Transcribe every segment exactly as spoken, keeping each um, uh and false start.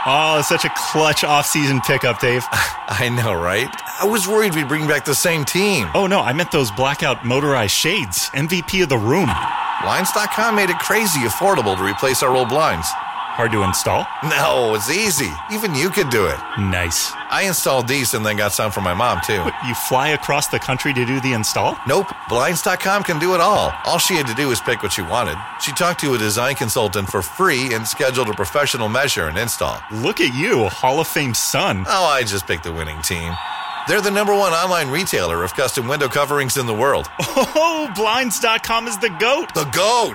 Oh, such a clutch off-season pickup, Dave. I know, right? I was worried we'd bring back the same team. Oh, no, I meant those blackout motorized shades. M V P of the room. Blinds dot com made it crazy affordable to replace our old blinds. Hard to install? No, it's easy. Even you could do it. Nice. I installed these and then got some for my mom, too. What, you fly across the country to do the install? Nope. Blinds dot com can do it all. All she had to do was pick what she wanted. She talked to a design consultant for free and scheduled a professional measure and install. Look at you, Hall of Fame son. Oh, I just picked the winning team. They're the number one online retailer of custom window coverings in the world. Oh, Blinds dot com is the GOAT. The GOAT!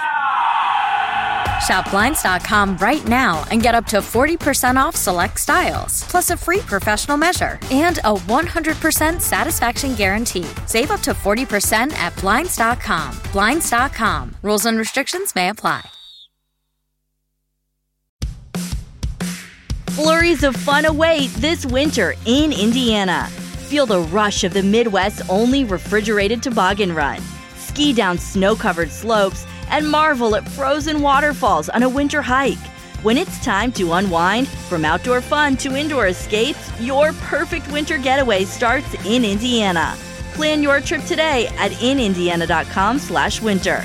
Shop Blinds dot com right now and get up to forty percent off select styles, plus a free professional measure and a one hundred percent satisfaction guarantee. Save up to forty percent at Blinds dot com. Blinds dot com. Rules and restrictions may apply. Flurries of fun await this winter in Indiana. Feel the rush of the Midwest's only refrigerated toboggan run. Ski down snow-covered slopes and marvel at frozen waterfalls on a winter hike. When it's time to unwind, from outdoor fun to indoor escapes, your perfect winter getaway starts in Indiana. Plan your trip today at in indiana dot com slash winter.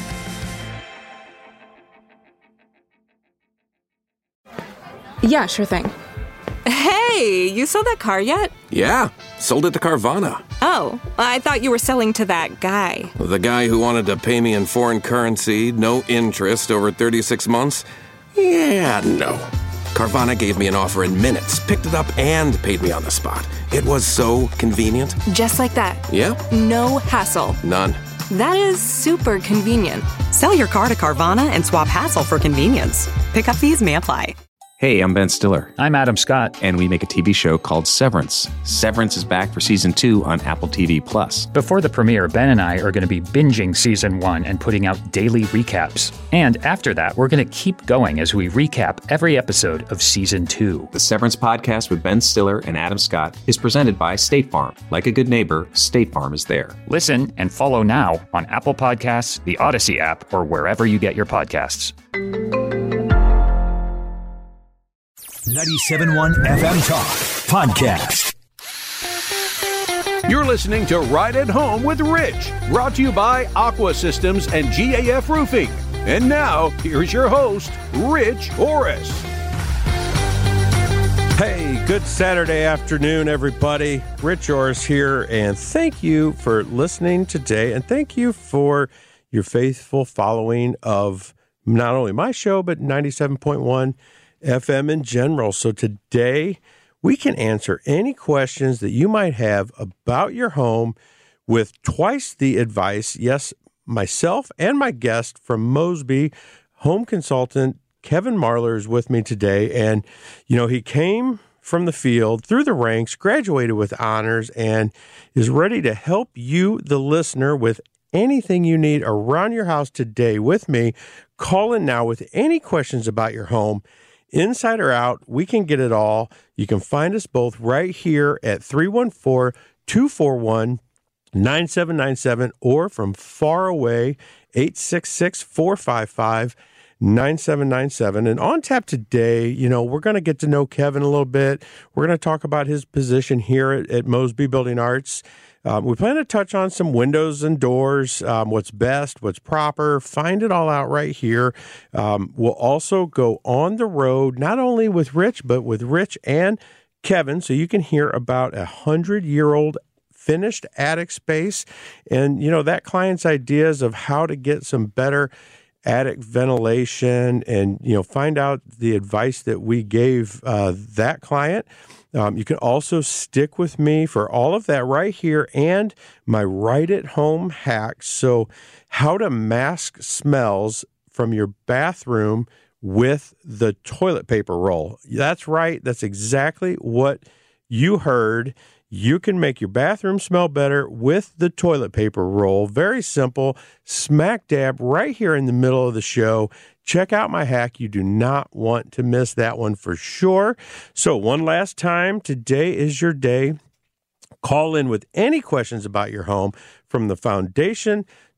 Yeah, sure thing. Hey, you sold that car yet? Yeah, sold it to Carvana. Oh, I thought you were selling to that guy. The guy who wanted to pay me in foreign currency, no interest, over thirty-six months? Yeah, no. Carvana gave me an offer in minutes, picked it up, and paid me on the spot. It was so convenient. Just like that. Yeah. No hassle. None. That is super convenient. Sell your car to Carvana and swap hassle for convenience. Pickup fees may apply. Hey, I'm Ben Stiller. I'm Adam Scott. And we make a T V show called Severance. Severance is back for season two on Apple T V Plus. Before the premiere, Ben and I are going to be binging season one and putting out daily recaps. And after that, we're going to keep going as we recap every episode of season two. The Severance podcast with Ben Stiller and Adam Scott is presented by State Farm. Like a good neighbor, State Farm is there. Listen and follow now on Apple Podcasts, the Odyssey app, or wherever you get your podcasts. ninety-seven point one F M Talk Podcast. You're listening to Right at Home with Rich, brought to you by Aqua Systems and G A F Roofing. And now, here's your host, Rich Orris. Hey, good Saturday afternoon, everybody. Rich Orris here, and thank you for listening today, and thank you for your faithful following of not only my show, but ninety-seven point one F M in general. So today we can answer any questions that you might have about your home with twice the advice. Yes, myself and my guest from Mosby, home consultant Kevin Marler, is with me today. And, you know, he came from the field through the ranks, graduated with honors, and is ready to help you, the listener, with anything you need around your house today with me. Call in now with any questions about your home. Inside or out, we can get it all. You can find us both right here at three one four, two four one, nine seven nine seven or from far away, eight six six, four five five, nine seven nine seven. And on tap today, you know, we're going to get to know Kevin a little bit. We're going to talk about his position here at, at Mosby Building Arts. Um, we plan to touch on some windows and doors, um, what's best, what's proper, find it all out right here. Um, we'll also go on the road, not only with Rich, but with Rich and Kevin, so you can hear about a hundred-year-old finished attic space and, you know, that client's ideas of how to get some better attic ventilation and, you know, find out the advice that we gave uh, that client. Um, you can also stick with me for all of that right here and my right at home hacks. So how to mask smells from your bathroom with the toilet paper roll. That's right. That's exactly what you heard. You can make your bathroom smell better with the toilet paper roll. Very simple. Smack dab right here in the middle of the show. Check out my hack. You do not want to miss that one for sure. So one last time, today is your day. Call in with any questions about your home, from the foundation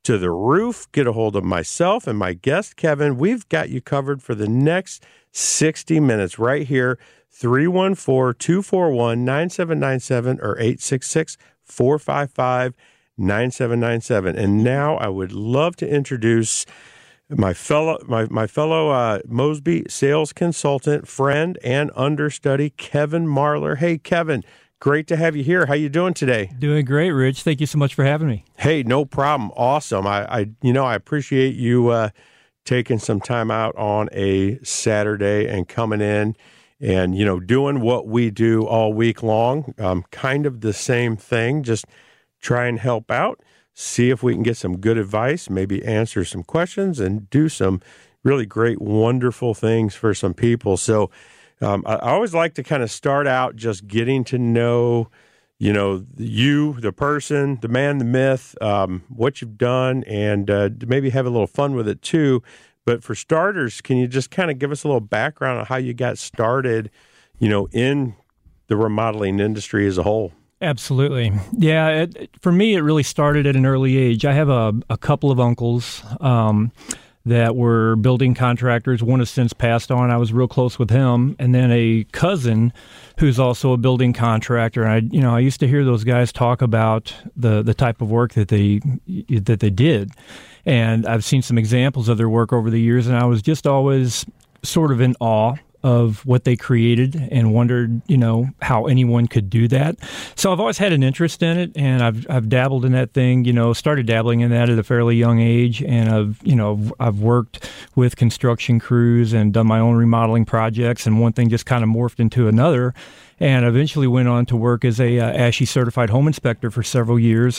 to the roof. Get a hold of myself and my guest, Kevin. We've got you covered for the next sixty minutes right here. three one four, two four one, nine seven nine seven or eight six six, four five five, nine seven nine seven. And now I would love to introduce my fellow my, my fellow uh, Mosby sales consultant, friend, and understudy, Kevin Marlar. Hey, Kevin, great to have you here. How you doing today? Doing great, Rich. Thank you so much for having me. Hey, no problem. Awesome. I, I you know, I appreciate you uh, taking some time out on a Saturday and coming in and, you know, doing what we do all week long. Um, kind of the same thing, just try and help out, see if we can get some good advice, maybe answer some questions, and do some really great, wonderful things for some people. So um, I, I always like to kind of start out just getting to know, you know, you, the person, the man, the myth, um, what you've done, and uh, maybe have a little fun with it too. But for starters, can you just kind of give us a little background on how you got started, you know, in the remodeling industry as a whole? Absolutely. Yeah, it, for me, it really started at an early age. I have a, a couple of uncles um, that were building contractors. One has since passed on. I was real close with him. And then a cousin who's also a building contractor. And I, you know, I used to hear those guys talk about the, the type of work that they that they did. And I've seen some examples of their work over the years, and I was just always sort of in awe of what they created and wondered, you know, how anyone could do that. So I've always had an interest in it, and I've I've dabbled in that thing, you know, started dabbling in that at a fairly young age, and I've, you know, I've worked with construction crews and done my own remodeling projects, and one thing just kind of morphed into another, and eventually went on to work as a uh, A S H I certified home inspector for several years,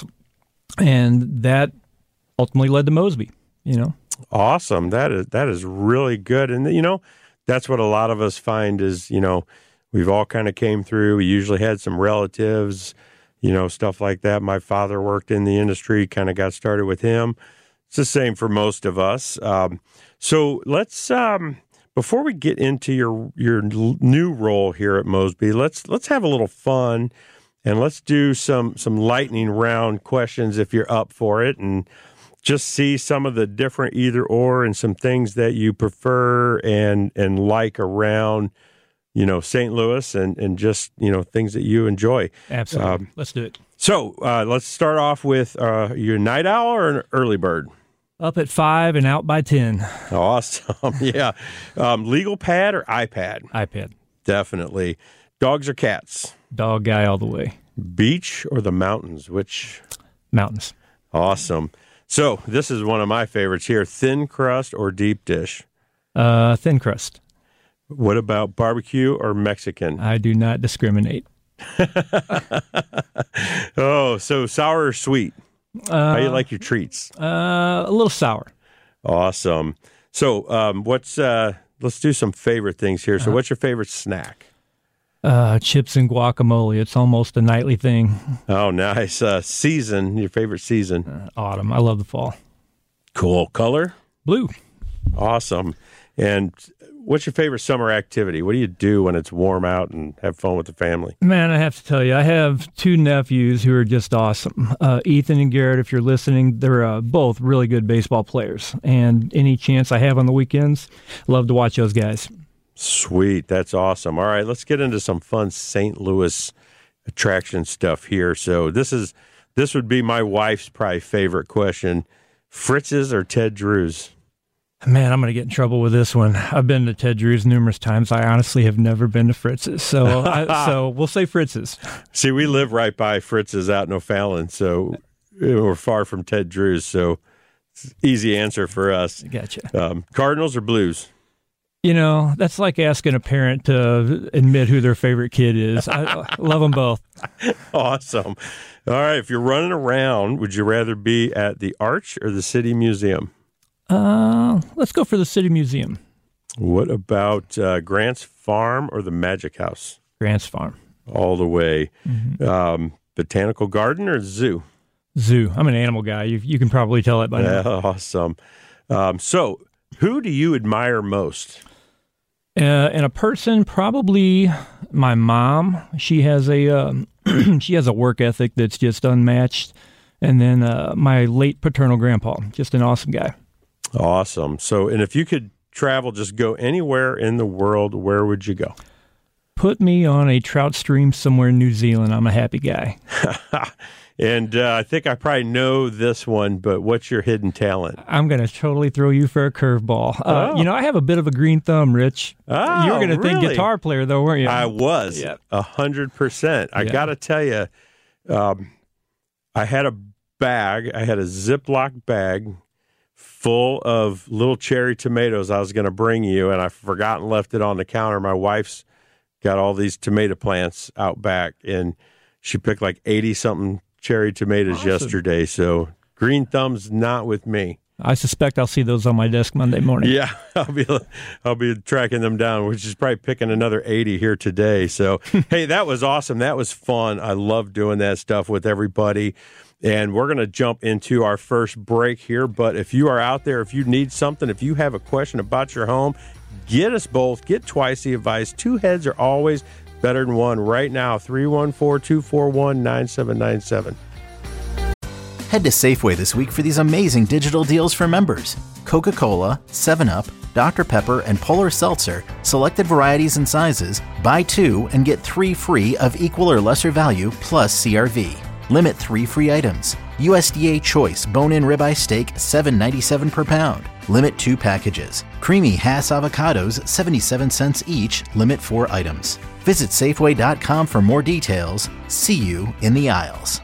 and that ultimately led to Mosby, you know. Awesome. That is that is really good. And, you know, that's what a lot of us find is, you know, we've all kind of came through. We usually had some relatives, you know, stuff like that. My father worked in the industry, kind of got started with him. It's the same for most of us. Um, so let's, um, before we get into your your new role here at Mosby, let's let's have a little fun, and let's do some some lightning round questions if you're up for it, and just see some of the different either or and some things that you prefer and and like around, you know, Saint Louis, and, and just, you know, things that you enjoy. Absolutely. Um, let's do it. So uh, let's start off with uh, your night owl or an early bird? Up at five and out by ten. Awesome. Yeah. Um, legal pad or iPad? iPad. Definitely. Dogs or cats? Dog guy all the way. Beach or the mountains? Which? Mountains. Awesome. So this is one of my favorites here, thin crust or deep dish? Uh, thin crust. What about barbecue or Mexican? I do not discriminate. Oh, so sour or sweet? Uh, How do you like your treats? Uh, a little sour. Awesome. So um, what's uh, let's do some favorite things here. So uh, what's your favorite snack? Uh, chips and guacamole. It's almost a nightly thing. Oh, nice. Uh, season, your favorite season? Uh, autumn. I love the fall. Cool. Color? Blue. Awesome. And what's your favorite summer activity? What do you do when it's warm out and have fun with the family? Man, I have to tell you, I have two nephews who are just awesome. Uh, Ethan and Garrett, if you're listening, they're uh, both really good baseball players. And any chance I have on the weekends, love to watch those guys. Sweet. That's awesome. All right, let's get into some fun Saint Louis attraction stuff here. So this is this would be my wife's probably favorite question. Fritz's or Ted Drew's? Man, I'm going to get in trouble with this one. I've been to Ted Drew's numerous times. I honestly have never been to Fritz's. So I, so we'll say Fritz's. See, we live right by Fritz's out in O'Fallon, so we're far from Ted Drew's. So it's an easy answer for us. Gotcha. Um, Cardinals or Blues? You know, that's like asking a parent to admit who their favorite kid is. I, I love them both. Awesome. All right. If you're running around, would you rather be at the Arch or the City Museum? Uh, let's go for the City Museum. What about uh, Grant's Farm or the Magic House? Grant's Farm. All the way. Mm-hmm. Um, Botanical Garden or Zoo? Zoo. I'm an animal guy. You, you can probably tell it by now. Yeah, awesome. Um, so, who do you admire most? Uh, and a person, probably my mom. She has a um, she has a work ethic that's just unmatched. And then uh, my late paternal grandpa, just an awesome guy. Awesome. So, and if you could travel, just go anywhere in the world, where would you go? Put me on a trout stream somewhere in New Zealand. I'm a happy guy. And uh, I think I probably know this one, but what's your hidden talent? I'm going to totally throw you for a curveball. Uh, oh. You know, I have a bit of a green thumb, Rich. Oh, you were going to really? think guitar player, though, weren't you? I was, yeah. a hundred percent. I Yeah. got to tell you, um, I had a bag, I had a Ziploc bag full of little cherry tomatoes I was going to bring you, and I forgot and left it on the counter. My wife's got all these tomato plants out back, and she picked like eighty-something cherry tomatoes Awesome. yesterday, so green thumb's not with me. I suspect I'll see those on my desk Monday morning. Yeah, I'll be I'll be tracking them down, which is probably picking another eighty here today. So, hey, that was awesome. That was fun. I love doing that stuff with everybody. And we're going to jump into our first break here. But if you are out there, if you need something, if you have a question about your home, get us both. Get twice the advice. Two heads are always better than one. Right now, three one four, two four one, nine seven nine seven. Head to Safeway this week for these amazing digital deals for members. Coca-Cola, seven up, Doctor Pepper, and Polar Seltzer, selected varieties and sizes. Buy two and get three free of equal or lesser value plus C R V. Limit three free items. U S D A Choice bone-in ribeye steak, seven ninety-seven per pound. Limit two packages. Creamy Hass avocados, seventy-seven cents each. Limit four items. Visit Safeway dot com for more details. See you in the aisles.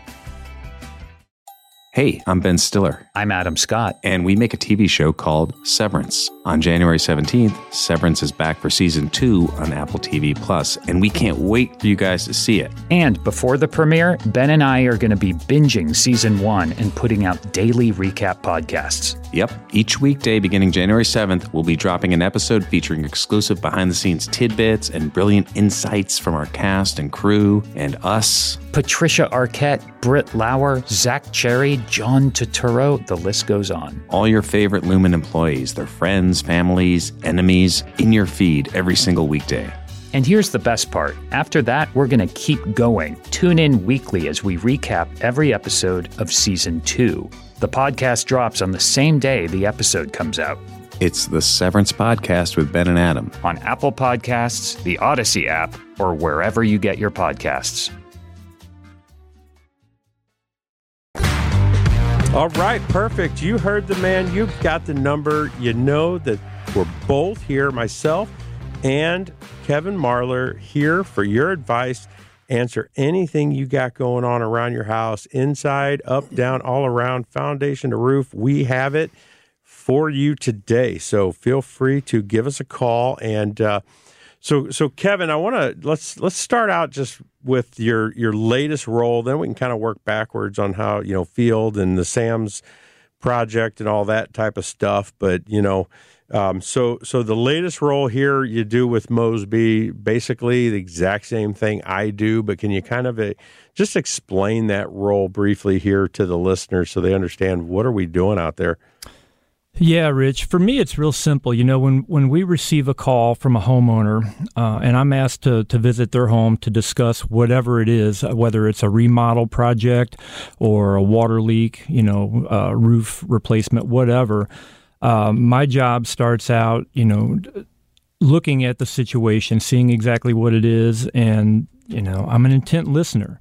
Hey, I'm Ben Stiller. I'm Adam Scott. And we make a T V show called Severance. On January seventeenth, Severance is back for season two on Apple T V Plus, and we can't wait for you guys to see it. And before the premiere, Ben and I are going to be binging season one and putting out daily recap podcasts. Yep. Each weekday beginning January seventh, we'll be dropping an episode featuring exclusive behind-the-scenes tidbits and brilliant insights from our cast and crew and us. Patricia Arquette, Britt Lauer, Zach Cherry, John Turturro, the list goes on. All your favorite Lumen employees, their friends, families, enemies, in your feed every single weekday. And here's the best part. After that, we're going to keep going. Tune in weekly as we recap every episode of season two. The podcast drops on the same day the episode comes out. It's the Severance Podcast with Ben and Adam. On Apple Podcasts, the Odyssey app, or wherever you get your podcasts. All right, perfect. You heard the man. You've got the number. You know that we're both here, myself and Kevin Marlar, here for your advice. Answer anything you got going on around your house, inside, up, down, all around, foundation to roof. We have it for you today. So feel free to give us a call. And uh, so, so Kevin, I want to let's let's start out just with your your latest role. Then we can kind of work backwards on how, you know, Field and the Sam's project and all that type of stuff. But, you know, um, so so the latest role here you do with Mosby, basically the exact same thing I do. But can you kind of uh, just explain that role briefly here to the listeners so they understand what are we doing out there? Yeah, Rich. For me, it's real simple. You know, when, when we receive a call from a homeowner uh, and I'm asked to, to visit their home to discuss whatever it is, whether it's a remodel project or a water leak, you know, uh, roof replacement, whatever, uh, my job starts out, you know, looking at the situation, seeing exactly what it is, and, you know, I'm an intent listener.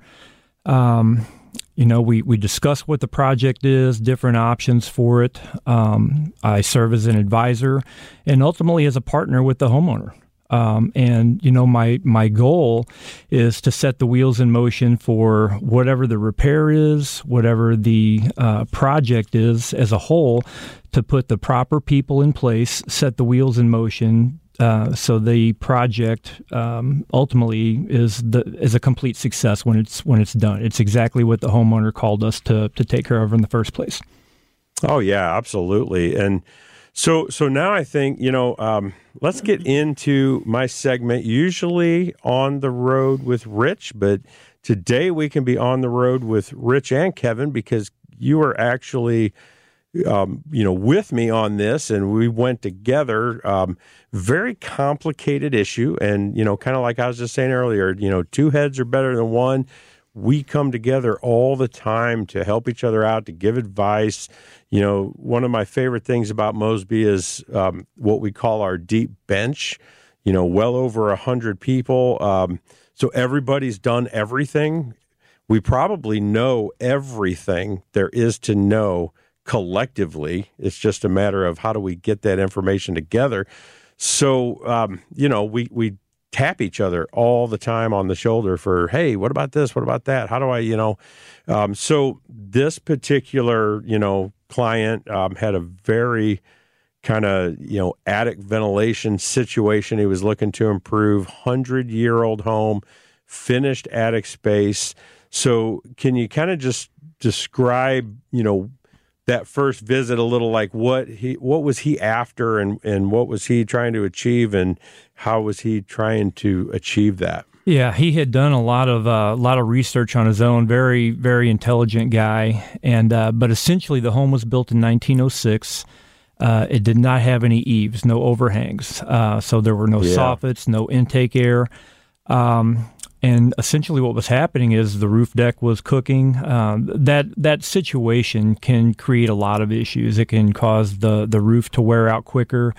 Um You know, we, we discuss what the project is, different options for it. Um, I serve as an advisor and ultimately as a partner with the homeowner. Um, and, you know, my, my goal is to set the wheels in motion for whatever the repair is, whatever the uh, project is as a whole, to put the proper people in place, set the wheels in motion, Uh, so the project um, ultimately is the is a complete success when it's when it's done. It's exactly what the homeowner called us to to take care of in the first place. Oh yeah, absolutely. And so so now I think, you know, um, let's get into my segment. Usually on the road with Rich, but today we can be on the road with Rich and Kevin because you are actually Um, you know, with me on this, and we went together. Um, very complicated issue, and you know, kind of like I was just saying earlier, you know, two heads are better than one. we come together all the time to help each other out, to give advice. You know, one of my favorite things about Mosby is um, what we call our deep bench, you know, well over a hundred people. Um, so everybody's done everything. We probably know everything there is to know collectively. It's just a matter of how do we get that information together. So, um, you know, we, we tap each other all the time on the shoulder for, hey, what about this? What about that? How do I, you know? Um, so this particular, you know, client um, had a very kind of, you know, attic ventilation situation. He was looking to improve, hundred-year-old home, finished attic space. So can you kind of just describe, you know, that first visit a little, like what he, what was he after, and, and what was he trying to achieve, and how was he trying to achieve that? Yeah, he had done a lot of a uh, lot of research on his own. Very, very intelligent guy, and uh, but essentially the home was built in nineteen oh six. Uh, it did not have any eaves, no overhangs, uh, so there were no yeah. soffits, no intake air. Um, And essentially what was happening is the roof deck was cooking. Um, that that situation can create a lot of issues. It can cause the, the roof to wear out quicker.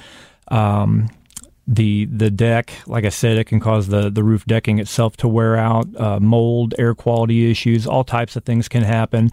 Um, the the deck, like I said, it can cause the, the roof decking itself to wear out, uh, mold, air quality issues, all types of things can happen.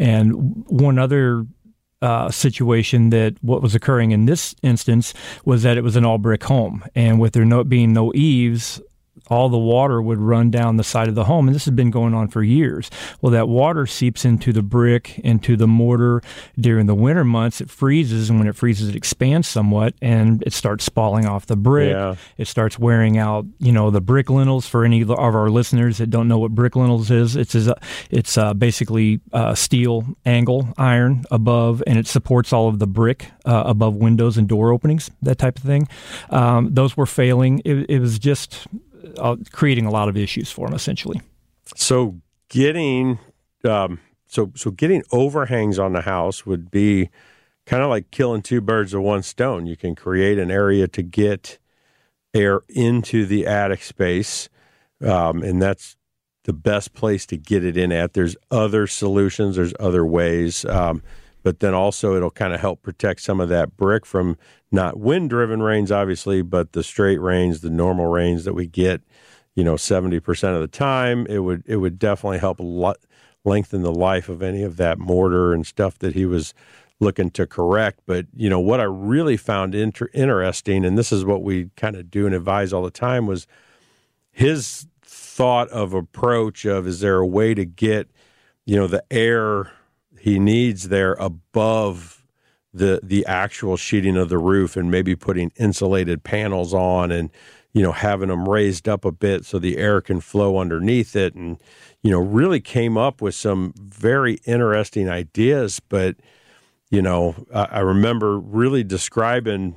And one other Uh, situation that what was occurring in this instance was that it was an all-brick home. And with there no, being no eaves, all the water would run down the side of the home, and this has been going on for years. Well, that water seeps into the brick, into the mortar. During the winter months, it freezes, and when it freezes, it expands somewhat, and it starts spalling off the brick. Yeah. It starts wearing out, you know, the brick lintels. For any of our listeners that don't know what brick lintels is, it's it's uh, basically uh, steel angle iron above, and it supports all of the brick uh, above windows and door openings, that type of thing. Um, those were failing. It, it was just Uh, creating a lot of issues for them, essentially. So getting um, so so getting overhangs on the house would be kind of like killing two birds with one stone. You can create an area to get air into the attic space, um, and that's the best place to get it in at. There's other solutions. There's other ways. Um, but then also it'll kind of help protect some of that brick from not wind-driven rains, obviously, but the straight rains, the normal rains that we get, you know, seventy percent of the time. It would it would definitely help lo- lengthen the life of any of that mortar and stuff that he was looking to correct. But, you know, what I really found inter- interesting, and this is what we kind of do and advise all the time, was his thought of approach of, is there a way to get, you know, the air he needs there above the the actual sheeting of the roof, and maybe putting insulated panels on, and, you know, having them raised up a bit so the air can flow underneath it, and, you know, really came up with some very interesting ideas. But, you know, I, I remember really describing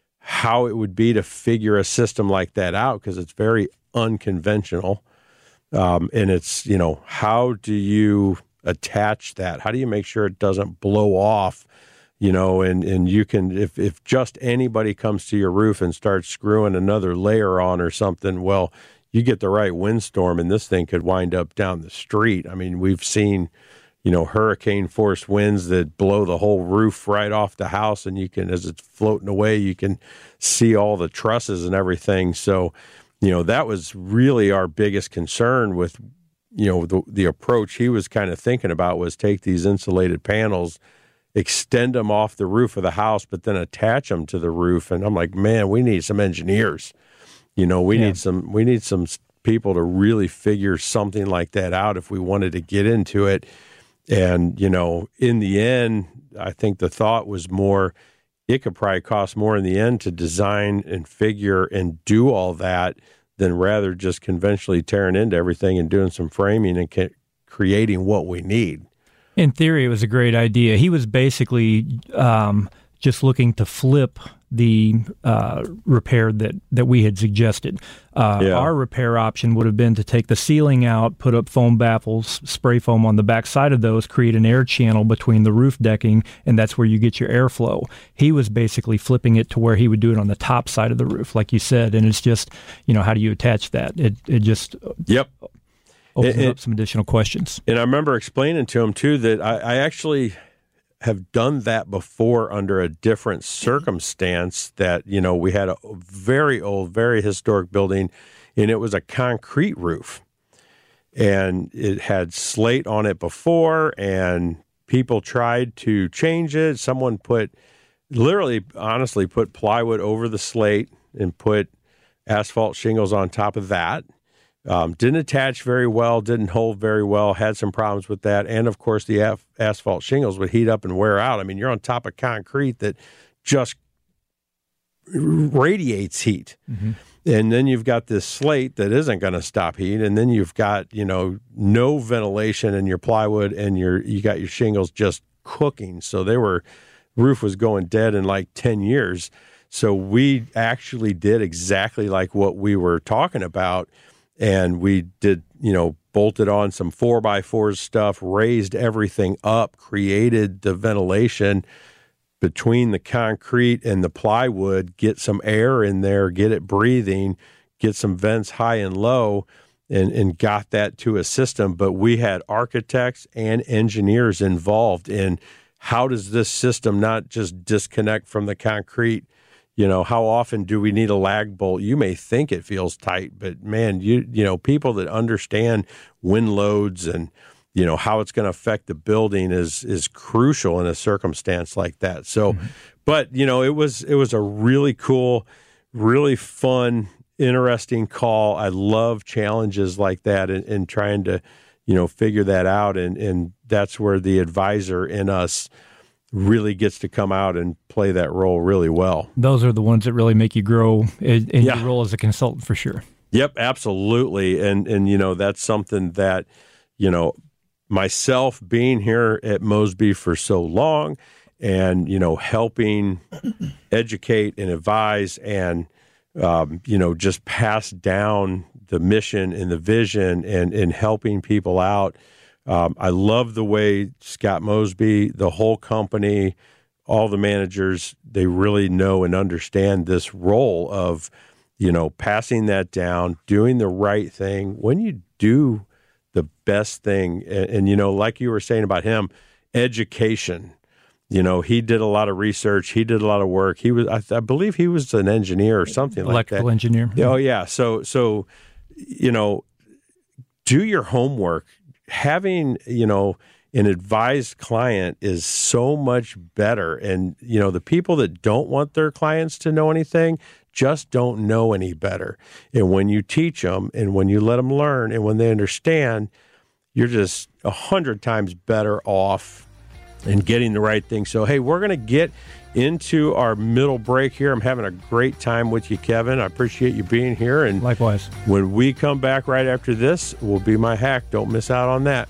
how it would be to figure a system like that out, because it's very unconventional. Um, and it's, you know, how do you attach that? How do you make sure it doesn't blow off? You know, and, and you can, if, if just anybody comes to your roof and starts screwing another layer on or something, well, you get the right windstorm and this thing could wind up down the street. I mean, we've seen, you know, hurricane force winds that blow the whole roof right off the house, and you can, as it's floating away, you can see all the trusses and everything. So, you know, that was really our biggest concern with, you know, the, the approach he was kind of thinking about was take these insulated panels, extend them off the roof of the house, but then attach them to the roof. And I'm like, man, we need some engineers. You know, we yeah. need some we need some people to really figure something like that out if we wanted to get into it. And, you know, in the end, I think the thought was more, it could probably cost more in the end to design and figure and do all that than rather just conventionally tearing into everything and doing some framing and ca- creating what we need. In theory, it was a great idea. He was basically um, just looking to flip the uh, repair that, that we had suggested. Uh, yeah. Our repair option would have been to take the ceiling out, put up foam baffles, spray foam on the back side of those, create an air channel between the roof decking, and that's where you get your airflow. He was basically flipping it to where he would do it on the top side of the roof, like you said, and it's just, you know, how do you attach that? It it just... Yep. opens and, up some additional questions. And I remember explaining to him, too, that I, I actually have done that before under a different circumstance. That, you know, we had a very old, very historic building, and it was a concrete roof. And it had slate on it before, and people tried to change it. Someone put, literally, honestly, put plywood over the slate and put asphalt shingles on top of that. Um, didn't attach very well, didn't hold very well, had some problems with that. And, of course, the af- asphalt shingles would heat up and wear out. I mean, you're on top of concrete that just radiates heat. Mm-hmm. And then you've got this slate that isn't going to stop heat. And then you've got, you know, no ventilation in your plywood, and your you got your shingles just cooking. So they were, roof was going dead in like ten years. So we actually did exactly like what we were talking about. And we did, you know, bolted on some four by fours stuff, raised everything up, created the ventilation between the concrete and the plywood, get some air in there, get it breathing, get some vents high and low, and, and got that to a system. But we had architects and engineers involved in how does this system not just disconnect from the concrete. You know, how often do we need a lag bolt? You may think it feels tight, but man, you you know, people that understand wind loads and, you know, how it's going to affect the building is is crucial in a circumstance like that. So, mm-hmm. but you know, it was it was a really cool, really fun, interesting call. I love challenges like that and, and trying to, you know, figure that out. And and that's where the advisor in us really gets to come out and play that role really well. Those are the ones that really make you grow in, in yeah. your role as a consultant, for sure. Yep, absolutely. And, and, you know, that's something that, you know, myself being here at Mosby for so long and, you know, helping educate and advise and, um, you know, just pass down the mission and the vision and, and helping people out. Um, I love the way Scott Mosby, the whole company, all the managers, they really know and understand this role of, you know, passing that down, doing the right thing. When you do the best thing, and, and you know, like you were saying about him, education. You know, he did a lot of research. He did a lot of work. He was, I, I believe, he was an engineer or something like that. Electrical engineer. Oh yeah. So so, you know, do your homework. Having, you know, an advised client is so much better. And, you know, the people that don't want their clients to know anything just don't know any better. And when you teach them and when you let them learn and when they understand, you're just a hundred times better off in getting the right thing. So, hey, we're going to get into our middle break here. I'm having a great time with you, Kevin. I appreciate you being here. And likewise, when we come back right after this, will be my hack. Don't miss out on that.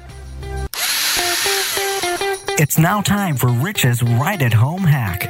It's now time for Rich's Right at Home hack.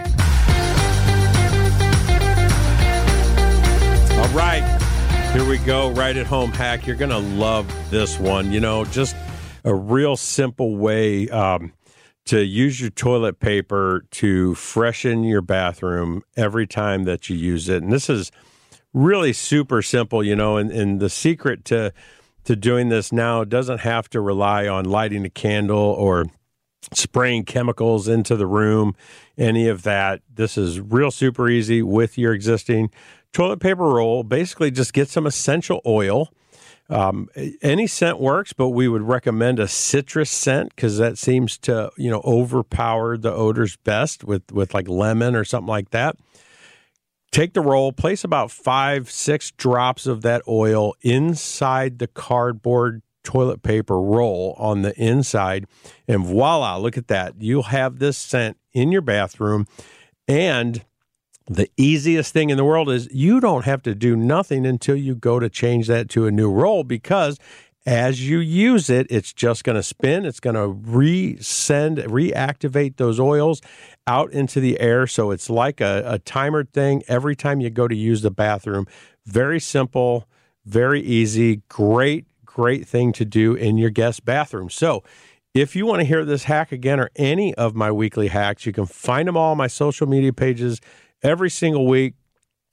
All right, here we go. Right at Home hack. You're going to love this one. You know, just a real simple way um, to use your toilet paper to freshen your bathroom every time that you use it. And this is really super simple, you know, and, and the secret to to doing this now doesn't have to rely on lighting a candle or spraying chemicals into the room, any of that. This is real super easy with your existing toilet paper roll. Basically, just get some essential oil. Um, any scent works, but we would recommend a citrus scent because that seems to, you know, overpower the odors best with, with like lemon or something like that. Take the roll, place about five, six drops of that oil inside the cardboard toilet paper roll on the inside, and voila, look at that. You'll have this scent in your bathroom, and the easiest thing in the world is you don't have to do nothing until you go to change that to a new roll, because as you use it, it's just going to spin. It's going to re-send, reactivate those oils out into the air. So it's like a, a timer thing every time you go to use the bathroom. Very simple, very easy, great, great thing to do in your guest bathroom. So if you want to hear this hack again or any of my weekly hacks, you can find them all on my social media pages every single week.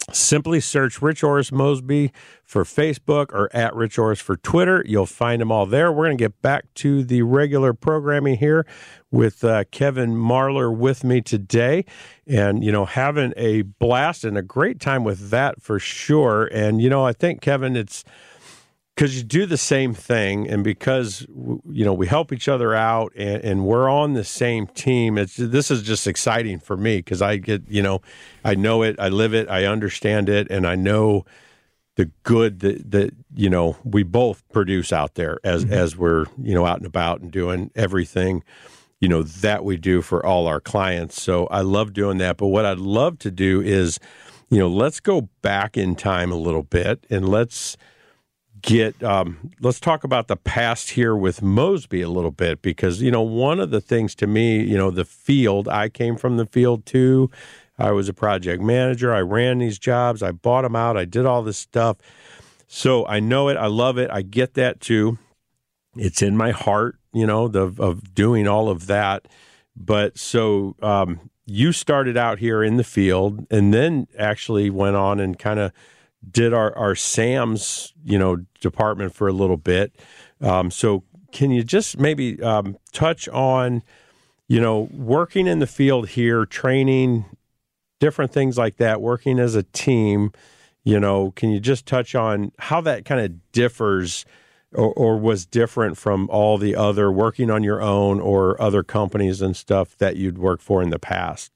Simply search Rich Orris Mosby for Facebook or at Rich Orris for Twitter. You'll find them all there. We're going to get back to the regular programming here with uh, Kevin Marlar with me today. And, you know, having a blast and a great time with that for sure. And, you know, I think, Kevin, it's because you do the same thing, and because, you know, we help each other out, and, and we're on the same team. It's this is just exciting for me because I get, you know, I know it, I live it, I understand it, and I know the good that, that you know, we both produce out there as mm-hmm. as we're, you know, out and about and doing everything, you know, that we do for all our clients. So I love doing that. But what I'd love to do is, you know, let's go back in time a little bit, and let's get um, let's talk about the past here with Mosby a little bit, because, you know, one of the things to me, you know, the field, I came from the field too. I was a project manager. I ran these jobs. I bought them out. I did all this stuff. So I know it. I love it. I get that too. It's in my heart, you know, the, of doing all of that. But so um, you started out here in the field and then actually went on and kind of did our, our SAMS, you know, department for a little bit. Um, so can you just maybe um, touch on, you know, working in the field here, training, different things like that, working as a team, you know, can you just touch on how that kind of differs or, or was different from all the other working on your own or other companies and stuff that you'd worked for in the past?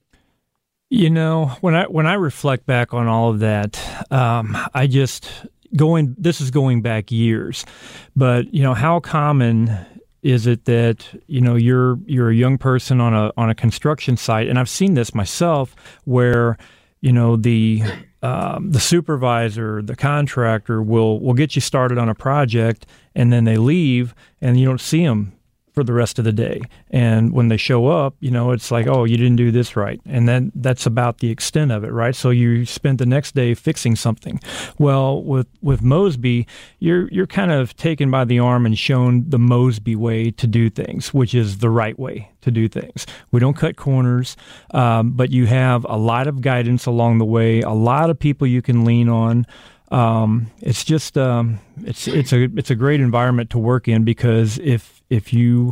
You know, when I when I reflect back on all of that, um, I just going. This is going back years, but you know, how common is it that you know you're you're a young person on a on a construction site, and I've seen this myself, where you know the um, the supervisor, the contractor will will get you started on a project, and then they leave, and you don't see them for the rest of the day. And when they show up, you know, it's like, oh, you didn't do this right. And then that's about the extent of it, right? So you spend the next day fixing something. Well, with, with Mosby, you're you're kind of taken by the arm and shown the Mosby way to do things, which is the right way to do things. We don't cut corners, um, but you have a lot of guidance along the way, a lot of people you can lean on. Um, it's just um, it's it's a it's a great environment to work in, because if if you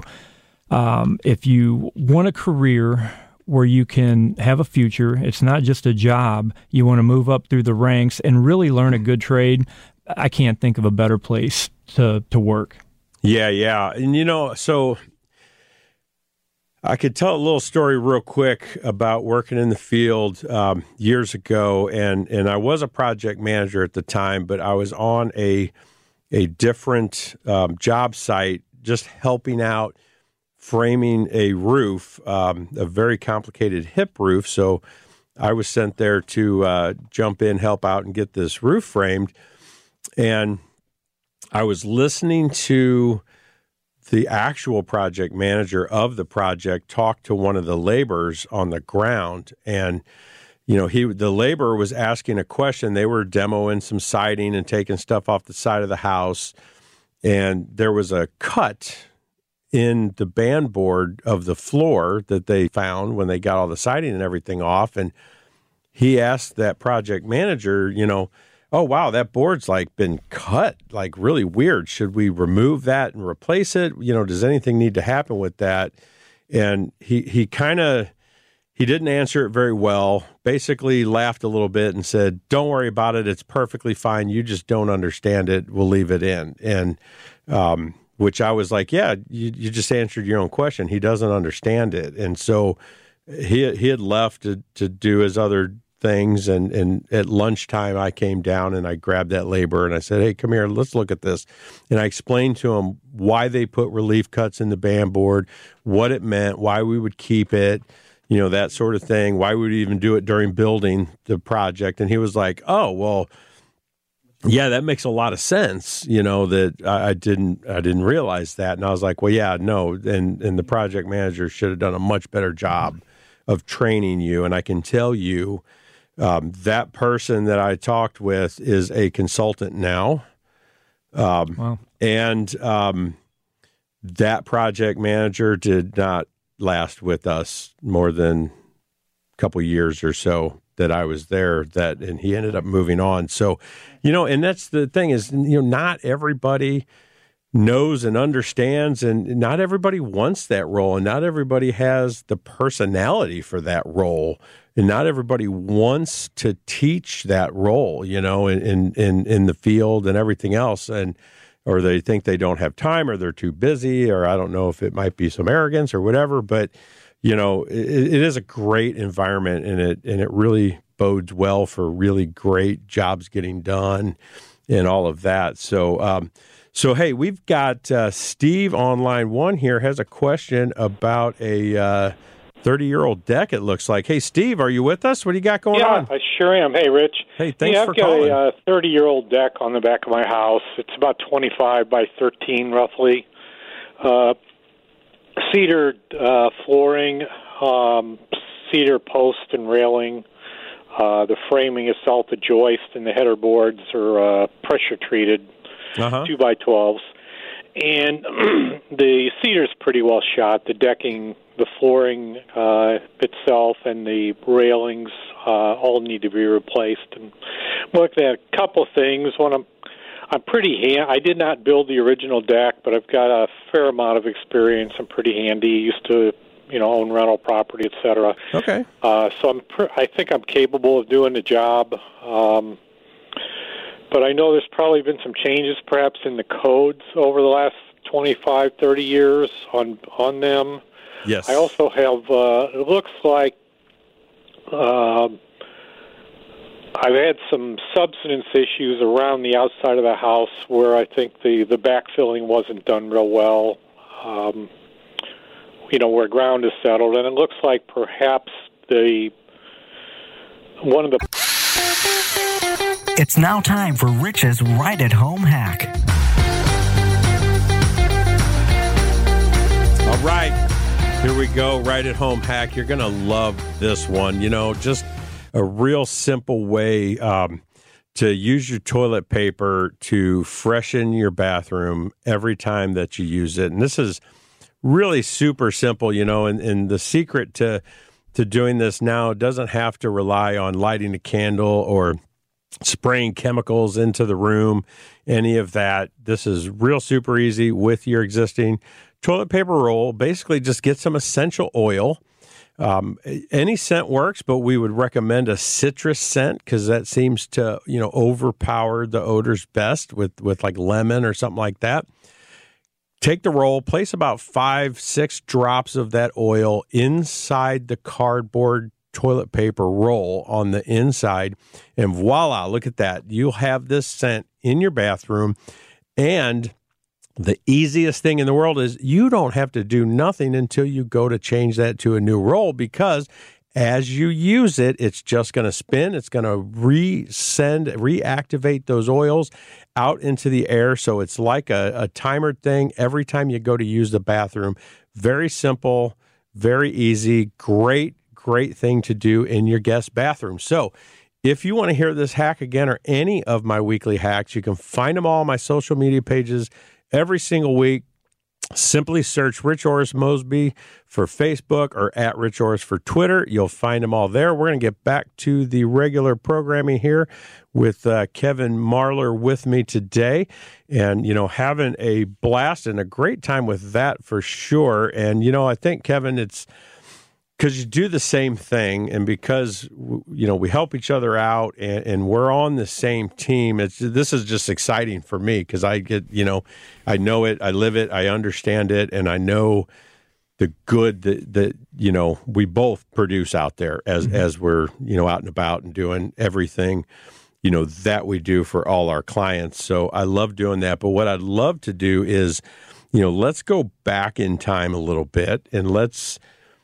um, if you want a career where you can have a future, it's not just a job. You want to move up through the ranks and really learn a good trade. I can't think of a better place to to work. Yeah, yeah, and you know, so I could tell a little story real quick about working in the field um, years ago, and, and I was a project manager at the time, but I was on a a different um, job site, just helping out framing a roof, um, a very complicated hip roof. So I was sent there to uh, jump in, help out, and get this roof framed. And I was listening to the actual project manager of the project talked to one of the laborers on the ground, and you know he the laborer was asking a question. They were demoing some siding and taking stuff off the side of the house, and there was a cut in the band board of the floor that they found when they got all the siding and everything off. And he asked that project manager, you know, oh, wow, that board's like been cut, like really weird. Should we remove that and replace it? You know, does anything need to happen with that? And he he kind of, he didn't answer it very well, basically laughed a little bit and said, don't worry about it. It's perfectly fine. You just don't understand it. We'll leave it in. And um, which I was like, yeah, you, you just answered your own question. He doesn't understand it. And so he, he had left to, to do his other things, and, and at lunchtime I came down and I grabbed that laborer and I said, hey, come here, let's look at this. And I explained to him why they put relief cuts in the band board, what it meant, why we would keep it, you know, that sort of thing, why we would even do it during building the project. And he was like, oh, well, yeah, that makes a lot of sense, you know, that I, I didn't I didn't realize that. And I was like, well, yeah, no, and, and the project manager should have done a much better job of training you. And I can tell you, Um, that person that I talked with is a consultant now. Um, wow. And um, that project manager did not last with us more than a couple years or so that I was there, that, and he ended up moving on. So, you know, and that's the thing is, you know, not everybody knows and understands, and not everybody wants that role, and not everybody has the personality for that role, and not everybody wants to teach that role, you know, in in in the field and everything else, and or they think they don't have time, or they're too busy, or I don't know if it might be some arrogance or whatever, but you know, it, it is a great environment, and it and it really bodes well for really great jobs getting done and all of that. So. Um, So, hey, we've got uh, Steve on line one here, has a question about a uh, thirty-year-old deck, it looks like. Hey, Steve, are you with us? What do you got going yeah, on? Yeah, I sure am. Hey, Rich. Hey, thanks yeah, for I've got calling. a uh, thirty-year-old deck on the back of my house. It's about twenty-five by thirteen, roughly. Uh, cedar uh, flooring, um, cedar post and railing. Uh, the framing itself, the joist, and the header boards are uh, pressure-treated. Uh-huh. two by twelves. And the cedar's pretty well shot. The decking, the flooring uh, itself, and the railings uh, all need to be replaced. And I'm looking at a couple things. One, I'm, I'm pretty hand. I did not build the original deck, but I've got a fair amount of experience. I'm pretty handy. Used to, you know, own rental property, et cetera. Okay. Uh, so I'm. Pr- I think I'm capable of doing the job. Um, But I know there's probably been some changes perhaps in the codes over the last twenty-five, thirty years on on them. Yes. I also have, uh, it looks like uh, I've had some subsidence issues around the outside of the house where I think the, the backfilling wasn't done real well, um, you know, where ground is settled. And it looks like perhaps the one of the... It's now time for Rich's Right at Home hack. All right, here we go. Right at Home hack. You're going to love this one. You know, just a real simple way um, to use your toilet paper to freshen your bathroom every time that you use it. And this is really super simple, you know, and, and the secret to to doing this now doesn't have to rely on lighting a candle or spraying chemicals into the room, any of that. This is real super easy with your existing toilet paper roll. Basically, just get some essential oil. Um, any scent works, but we would recommend a citrus scent because that seems to, you know, overpower the odors best with, with like lemon or something like that. Take the roll, place about five, six drops of that oil inside the cardboard toilet paper roll on the inside, and voila, look at that. You'll have this scent in your bathroom, and the easiest thing in the world is you don't have to do nothing until you go to change that to a new roll, because as you use it, it's just going to spin. It's going to re-send, reactivate those oils out into the air. So it's like a, a timer thing every time you go to use the bathroom. Very simple, very easy, great, great thing to do in your guest bathroom. So if you want to hear this hack again or any of my weekly hacks, you can find them all on my social media pages every single week. Simply search Rich Orris Mosby for Facebook or at Rich Orris for Twitter. You'll find them all there. We're going to get back to the regular programming here with uh, Kevin Marlar with me today, and, you know, having a blast and a great time with that for sure. And, you know, I think, Kevin, it's because you do the same thing, and because, you know, we help each other out, and, and we're on the same team. It's this is just exciting for me because I get, you know, I know it, I live it, I understand it, and I know the good that, that you know, we both produce out there as mm-hmm. as we're, you know, out and about and doing everything, you know, that we do for all our clients. So I love doing that. But what I'd love to do is, you know, let's go back in time a little bit, and let's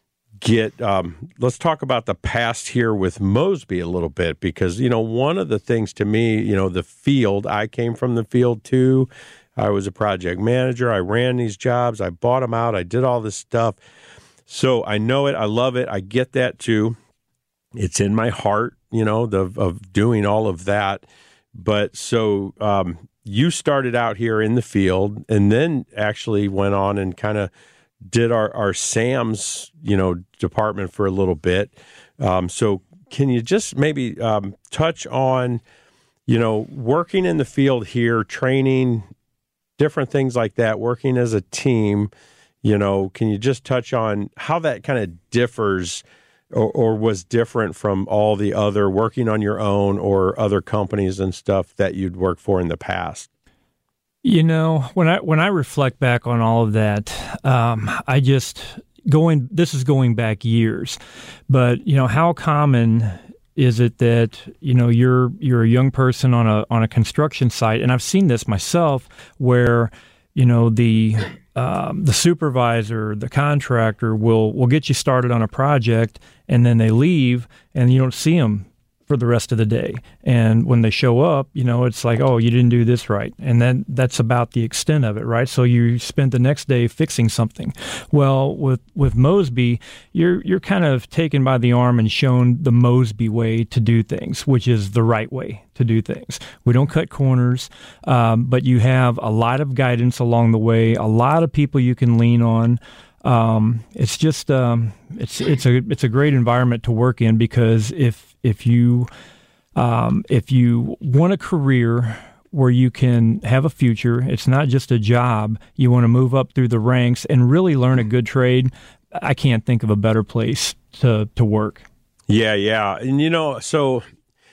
get um, let's talk about the past here with Mosby a little bit, because, you know, one of the things to me, you know, the field, I came from the field too. I was a project manager. I ran these jobs. I bought them out. I did all this stuff. So I know it. I love it. I get that too. It's in my heart, you know, the, of doing all of that. But so um, you started out here in the field and then actually went on and kind of did our, our SAMS, you know, department for a little bit. Um, so can you just maybe um, touch on, you know, working in the field here, training, different things like that, working as a team, you know, can you just touch on how that kind of differs or, or was different from all the other working on your own or other companies and stuff that you'd worked for in the past? You know, when I when I reflect back on all of that, um, I just going. This is going back years, but you know, how common is it that you know you're you're a young person on a on a construction site, and I've seen this myself, where you know the um, the supervisor, the contractor will will get you started on a project, and then they leave, and you don't see them for the rest of the day. And when they show up, you know, it's like, oh, you didn't do this right. And then that's about the extent of it, right? So you spend the next day fixing something. Well, with, with Mosby, you're you're kind of taken by the arm and shown the Mosby way to do things, which is the right way to do things. We don't cut corners, um, but you have a lot of guidance along the way, a lot of people you can lean on. Um, it's just um, it's it's a it's a great environment to work in, because if if you um, if you want a career where you can have a future, it's not just a job. You want to move up through the ranks and really learn a good trade. I can't think of a better place to to work. Yeah, yeah, and you know, so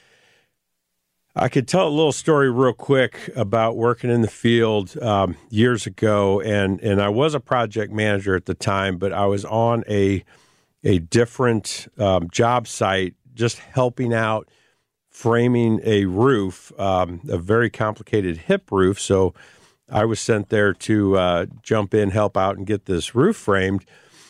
I could tell a little story real quick about working in the field um, years ago, and, and I was a project manager at the time, but I was on a a different um, job site, just helping out framing a roof, um, a very complicated hip roof. So I was sent there to uh, jump in, help out, and get this roof framed.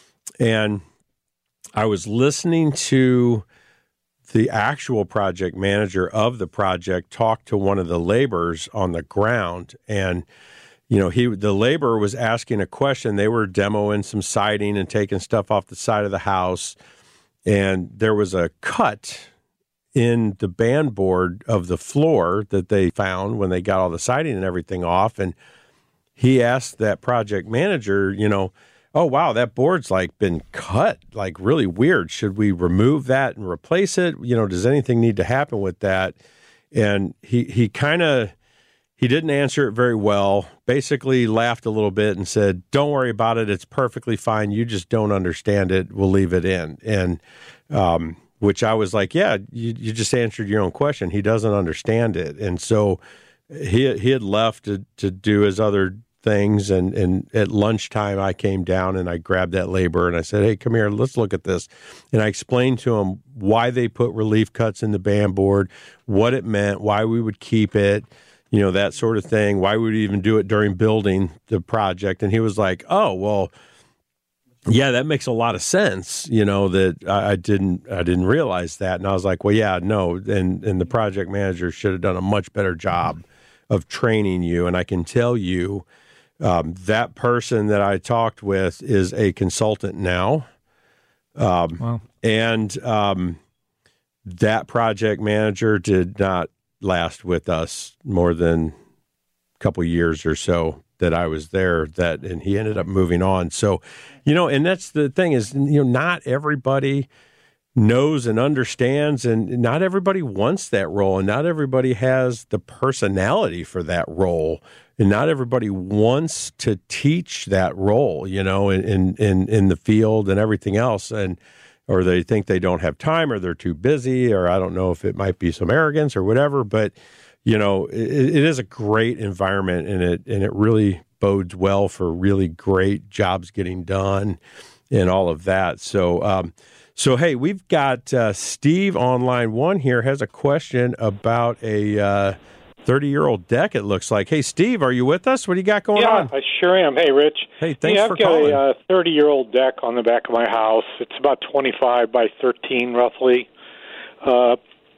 And I was listening to the actual project manager of the project talked to one of the laborers on the ground, and you know he the laborer was asking a question. They were demoing some siding and taking stuff off the side of the house, and there was a cut in the band board of the floor that they found when they got all the siding and everything off. And he asked that project manager, you know, oh, wow, that board's like been cut, like really weird. Should we remove that and replace it? You know, does anything need to happen with that? And he, he kind of, he didn't answer it very well, basically laughed a little bit and said, don't worry about it. It's perfectly fine. You just don't understand it. We'll leave it in. And, um, which I was like, yeah, you, you just answered your own question. He doesn't understand it. And so he, he had left to, to do his other things, and, and at lunchtime I came down and I grabbed that laborer and I said, hey, come here, let's look at this. And I explained to him why they put relief cuts in the band board, what it meant, why we would keep it, you know, that sort of thing, why we would even do it during building the project. And he was like, oh, well, yeah, that makes a lot of sense, you know, that I, I didn't I didn't realize that. And I was like, well, yeah, no, and, and the project manager should have done a much better job of training you. And I can tell you, Um, that person that I talked with is a consultant now. Um, wow. And um, that project manager did not last with us more than a couple years or so that I was there, that, and he ended up moving on. So, you know, and that's the thing is, you know, not everybody knows and understands, and not everybody wants that role, and not everybody has the personality for that role. And not everybody wants to teach that role, you know, in, in, in the field and everything else. And, or they think they don't have time, or they're too busy, or I don't know if it might be some arrogance or whatever, but, you know, it, it is a great environment, and it, and it really bodes well for really great jobs getting done and all of that. So, um, so, hey, we've got uh, Steve on line one here, has a question about a, uh, thirty-year-old deck, it looks like. Hey, Steve, are you with us? What do you got going yeah, on? Yeah, I sure am. Hey, Rich. Hey, thanks yeah, for I've got calling. a uh, thirty-year-old deck on the back of my house. It's about twenty-five by thirteen, roughly. Uh,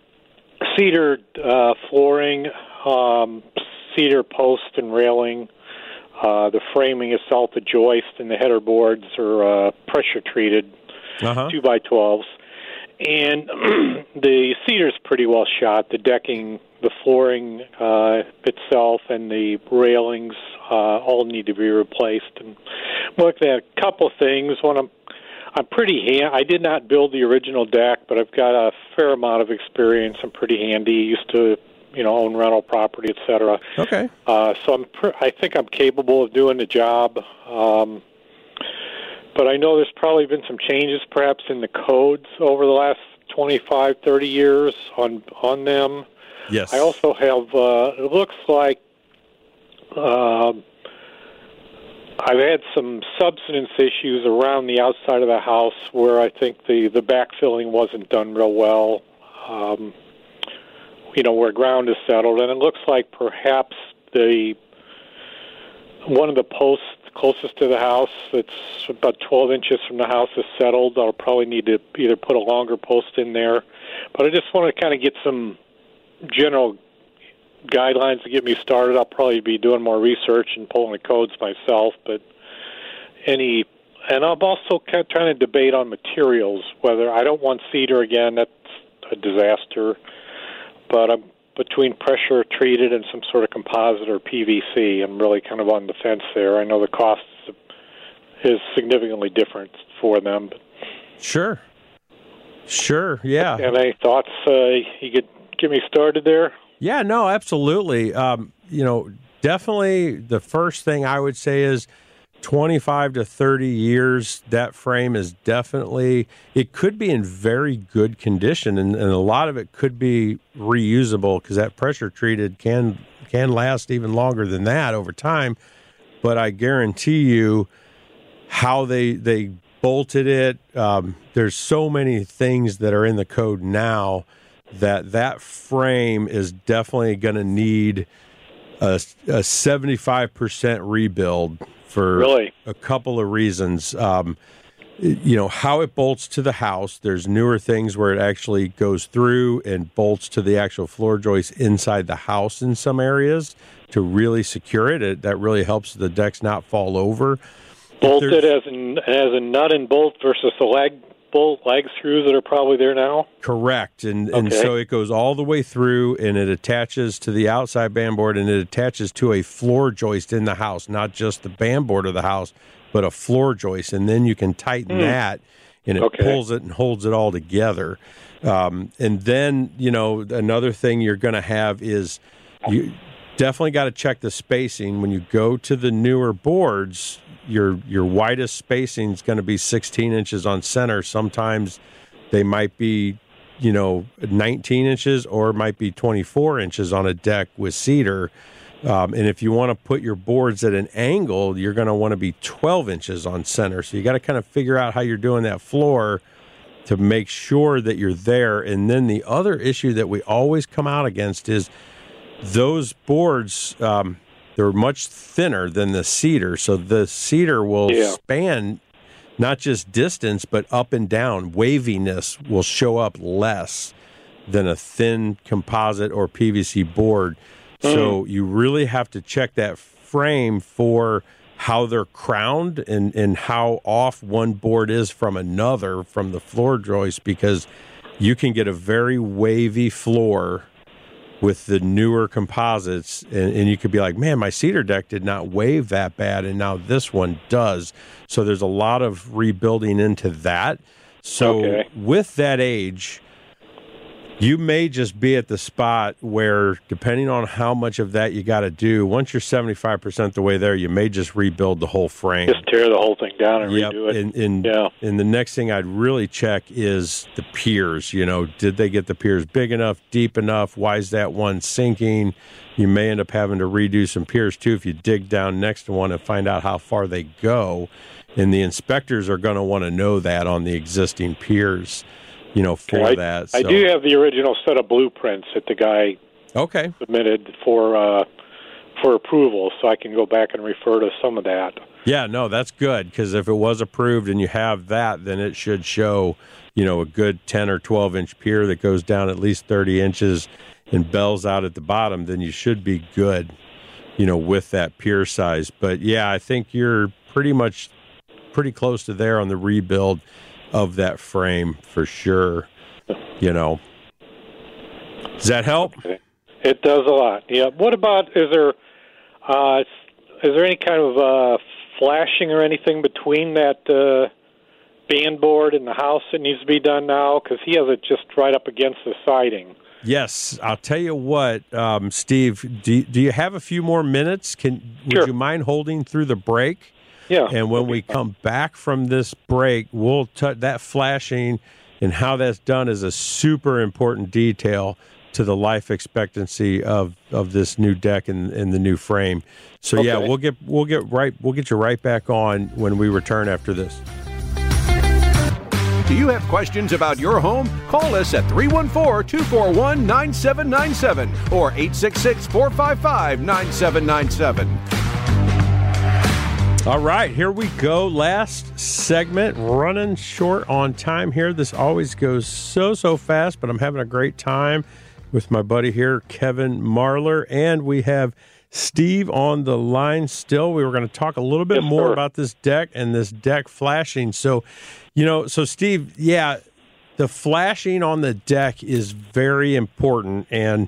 cedar uh, flooring, um, cedar post and railing. Uh, the framing itself, the joist, and the header boards are uh, pressure-treated, uh-huh. two by twelves. And the cedar's pretty well shot. The decking, the flooring uh, itself, and the railings uh, all need to be replaced. And look at a couple of things. When I'm, I'm pretty hand. I did not build the original deck, but I've got a fair amount of experience. I'm pretty handy. Used to, you know, own rental property, et cetera. Okay. Uh, so I'm. Pr- I think I'm capable of doing the job. Um, but I know there's probably been some changes, perhaps in the codes over the last twenty-five, thirty years on on them. Yes. I also have. Uh, it looks like. Um, I've had some subsidence issues around the outside of the house where I think the, the backfilling wasn't done real well, um, you know, where ground is settled. And it looks like perhaps the one of the posts closest to the house that's about twelve inches from the house is settled. I'll probably need to either put a longer post in there. But I just want to kind of get some general guidelines to get me started. I'll probably be doing more research and pulling the codes myself, but any, and I'm also kind of trying to debate on materials, whether I don't want cedar again, that's a disaster, but I'm between pressure treated and some sort of composite or P V C. I'm really kind of on the fence there. I know the cost is significantly different for them. But sure. Sure, yeah. And any thoughts uh, you could get me started there? Yeah, no, absolutely. Um, you know, definitely the first thing I would say is twenty-five to thirty years, that frame is definitely, it could be in very good condition, and, and a lot of it could be reusable because that pressure treated can can last even longer than that over time. But I guarantee you how they they bolted it, um, there's so many things that are in the code now that that frame is definitely going to need a, a seventy-five percent rebuild for really? a couple of reasons. Um, you know, how it bolts to the house. There's newer things where it actually goes through and bolts to the actual floor joist inside the house in some areas to really secure it. It that really helps the decks not fall over. Bolted as a, as a nut and bolt versus the leg bolt leg screws that are probably there now? Correct. And okay. and so it goes all the way through and it attaches to the outside band board and it attaches to a floor joist in the house, not just the band board of the house, but a floor joist. And then you can tighten mm. that and it okay. pulls it and holds it all together. Um, and then, you know, another thing you're going to have is you definitely got to check the spacing. When you go to the newer boards, your your widest spacing is going to be sixteen inches on center. Sometimes they might be, you know, nineteen inches or it might be twenty-four inches on a deck with cedar. Um, and if you want to put your boards at an angle, you're going to want to be twelve inches on center. So you got to kind of figure out how you're doing that floor to make sure that you're there. And then the other issue that we always come out against is those boards, um, they're much thinner than the cedar. So the cedar will yeah. span not just distance, but up and down. Waviness will show up less than a thin composite or P V C board. Mm. So you really have to check that frame for how they're crowned and, and how off one board is from another from the floor joist, because you can get a very wavy floor with the newer composites, and, and you could be like, man, my cedar deck did not wave that bad, and now this one does. So there's a lot of rebuilding into that. So okay. with that age, you may just be at the spot where, depending on how much of that you got to do, once you're seventy-five percent the way there, you may just rebuild the whole frame. Just tear the whole thing down and yep. redo it. And, and, yeah. and the next thing I'd really check is the piers. You know, did they get the piers big enough, deep enough? Why is that one sinking? You may end up having to redo some piers, too, if you dig down next to one and find out how far they go. And the inspectors are going to want to know that on the existing piers, you know, for I, that. So. I do have the original set of blueprints that the guy okay. submitted for uh, for approval, so I can go back and refer to some of that. Yeah, no, that's good, because if it was approved and you have that, then it should show, you know, a good ten or twelve inch pier that goes down at least thirty inches and bells out at the bottom, then you should be good, you know, with that pier size. But yeah, I think you're pretty much pretty close to there on the rebuild of that frame for sure. You know, does that help? Okay. It does a lot. Yeah. What about, is there uh, is there any kind of uh, flashing or anything between that uh, band board in the house that needs to be done now? Because he has it just right up against the siding. Yes, I'll tell you what, um, Steve. Do do you have a few more minutes? Can would Sure. you mind holding through the break? Yeah. And when we come back from this break, we'll touch that flashing and how that's done is a super important detail to the life expectancy of, of this new deck and, and the new frame. So Okay. yeah, we'll get we'll get right we'll get you right back on when we return after this. Do you have questions about your home? Call us at three one four, two four one, nine seven nine seven or eight six six, four five five, nine seven nine seven. All right, here we go. Last segment, running short on time here. This always goes so, so fast, but I'm having a great time with my buddy here, Kevin Marlar, and we have Steve on the line still. We were going to talk a little bit Yes, more sir. about this deck and this deck flashing. So, you know, so Steve, yeah, the flashing on the deck is very important, and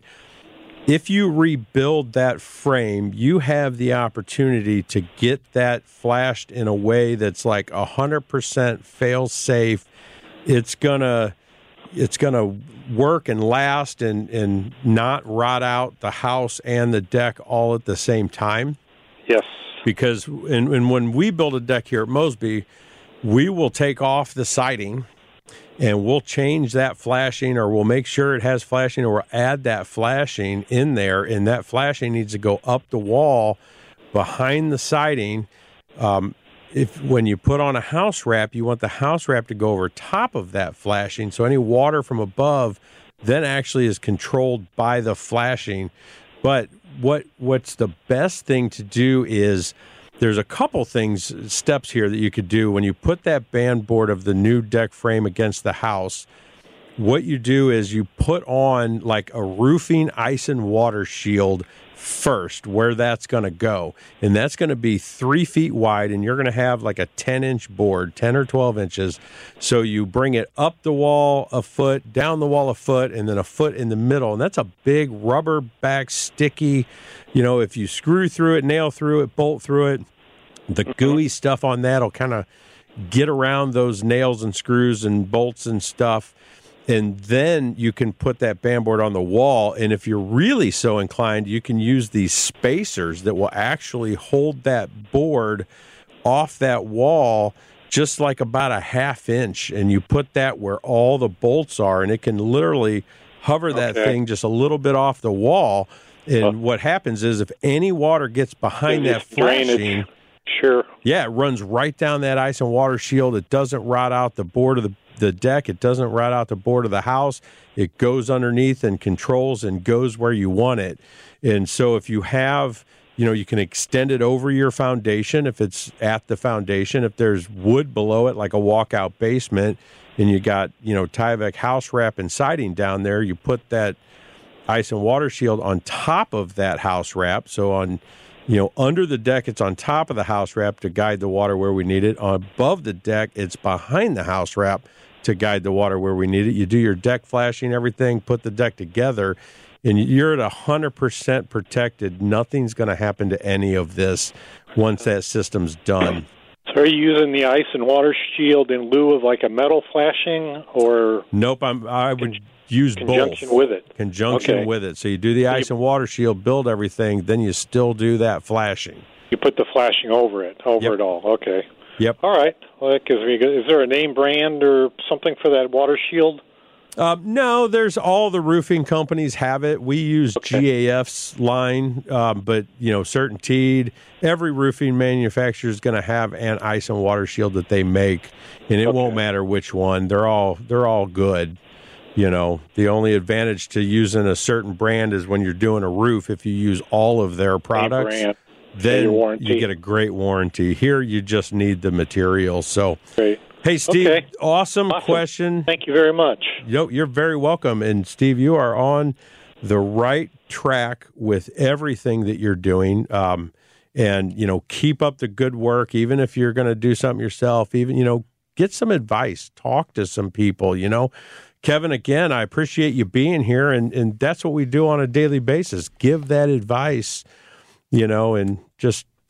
if you rebuild that frame, you have the opportunity to get that flashed in a way that's like one hundred percent fail-safe. It's gonna it's gonna work and last and, and not rot out the house and the deck all at the same time. Yes. Because and, and when we build a deck here at Mosby, we will take off the siding and we'll change that flashing, or we'll make sure it has flashing, or we'll add that flashing in there, and that flashing needs to go up the wall behind the siding. Um, if when you put on a house wrap, you want the house wrap to go over top of that flashing, so any water from above then actually is controlled by the flashing. But what what's the best thing to do is there's a couple things, steps here that you could do when you put that band board of the new deck frame against the house. What you do is you put on like a roofing ice and water shield first, where that's going to go. And that's going to be three feet wide, and you're going to have like a ten-inch board, ten or twelve inches. So you bring it up the wall a foot, down the wall a foot, and then a foot in the middle. And that's a big rubber back, sticky, you know, if you screw through it, nail through it, bolt through it, the gooey stuff on that will kind of get around those nails and screws and bolts and stuff. And then you can put that band board on the wall. And if you're really so inclined, you can use these spacers that will actually hold that board off that wall just like about a half inch. And you put that where all the bolts are, and it can literally hover that Okay. thing just a little bit off the wall. And what happens is if any water gets behind that It's drainage. flashing, Sure. yeah, it runs right down that ice and water shield. It doesn't rot out the board of the, the deck. It doesn't rot out the board of the house. It goes underneath and controls and goes where you want it. And so if you have, you know, you can extend it over your foundation if it's at the foundation. If there's wood below it, like a walkout basement, and you got, you know, Tyvek house wrap and siding down there, you put that ice and water shield on top of that house wrap. So on, you know, under the deck, it's on top of the house wrap to guide the water where we need it. Above the deck, it's behind the house wrap to guide the water where we need it. You do your deck flashing, everything, put the deck together, and you're at one hundred percent protected. Nothing's going to happen to any of this once that system's done. So are you using the ice and water shield in lieu of like a metal flashing, or Nope, I'm, I would use both. conjunction with it? Conjunction Okay. with it. So you do the ice and water shield, build everything, then you still do that flashing. You put the flashing over it, over Yep. it all. Okay. Yep. All right. Well, that gives me. Is there a name brand or something for that water shield? Um, no, there's all the roofing companies have it. We use G A F's line, um, but you know, CertainTeed, every roofing manufacturer is going to have an ice and water shield that they make, and it won't matter which one. They're all they're all good. You know, the only advantage to using a certain brand is when you're doing a roof. If you use all of their products, brand. then Your warranty. you get a great warranty. Here, you just need the material. So, Great. hey, Steve, Okay. awesome, Awesome. question. Thank you very much. Yo, you're very welcome. And Steve, you are on the right track with everything that you're doing. Um, and, you know, keep up the good work, even if you're going to do something yourself, even, you know, get some advice, talk to some people, you know. Kevin, again, I appreciate you being here. And, and that's what we do on a daily basis. Give that advice, you know, and just